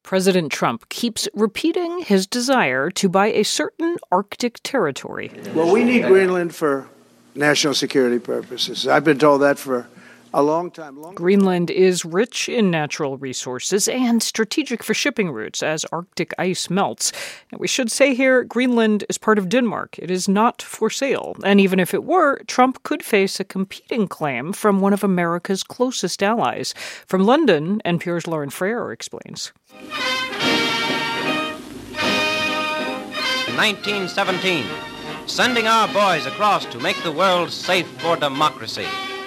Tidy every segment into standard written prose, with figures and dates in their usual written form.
President Trump keeps repeating his desire to buy a certain Arctic territory. Well, we need Greenland for national security purposes. I've been told that for a long time. Greenland is rich in natural resources and strategic for shipping routes as Arctic ice melts. And we should say here, Greenland is part of Denmark. It is not for sale. And even if it were, Trump could face a competing claim from one of America's closest allies. From London, NPR's Lauren Freire explains. 1917, sending our boys across to make the world safe for democracy.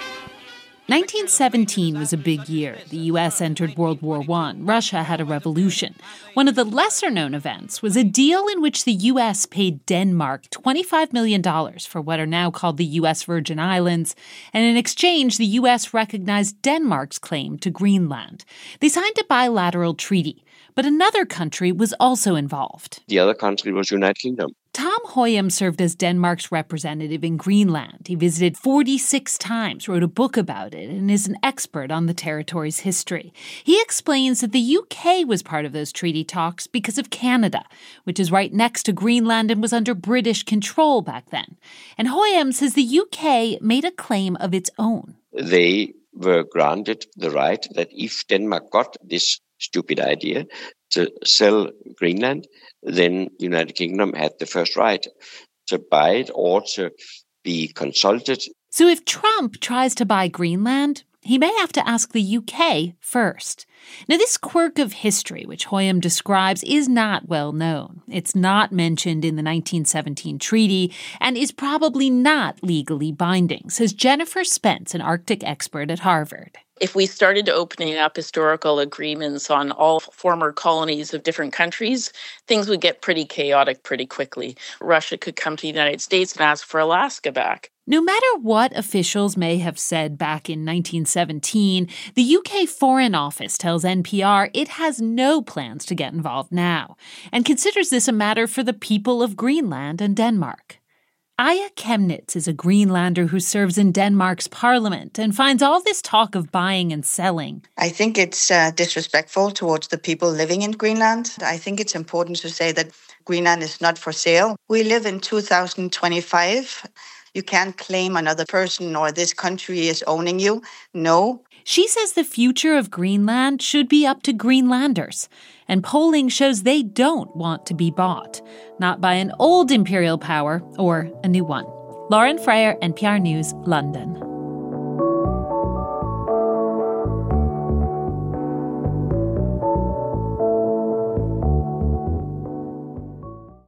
1917 was a big year. The U.S. entered World War I. Russia had a revolution. One of the lesser-known events was a deal in which the U.S. paid Denmark $25 million for what are now called the U.S. Virgin Islands, and in exchange, the U.S. recognized Denmark's claim to Greenland. They signed a bilateral treaty, but another country was also involved. The other country was United Kingdom. Tom Høyem served as Denmark's representative in Greenland. He visited 46 times, wrote a book about it, and is an expert on the territory's history. He explains that the UK was part of those treaty talks because of Canada, which is right next to Greenland and was under British control back then. And Høyem says the UK made a claim of its own. They were granted the right that if Denmark got this stupid idea to sell Greenland, then United Kingdom had the first right to buy it or to be consulted. So if Trump tries to buy Greenland, he may have to ask the UK first. Now, this quirk of history, which Høyem describes, is not well known. It's not mentioned in the 1917 treaty and is probably not legally binding, says Jennifer Spence, an Arctic expert at Harvard. If we started opening up historical agreements on all former colonies of different countries, things would get pretty chaotic pretty quickly. Russia could come to the United States and ask for Alaska back. No matter what officials may have said back in 1917, the UK Foreign Office tells NPR it has no plans to get involved now and considers this a matter for the people of Greenland and Denmark. Aya Chemnitz is a Greenlander who serves in Denmark's parliament and finds all this talk of buying and selling. I think it's disrespectful towards the people living in Greenland. I think it's important to say that Greenland is not for sale. We live in 2025. You can't claim another person or this country is owning you. No. She says the future of Greenland should be up to Greenlanders, and polling shows they don't want to be bought, not by an old imperial power or a new one. Lauren Freire, NPR News, London.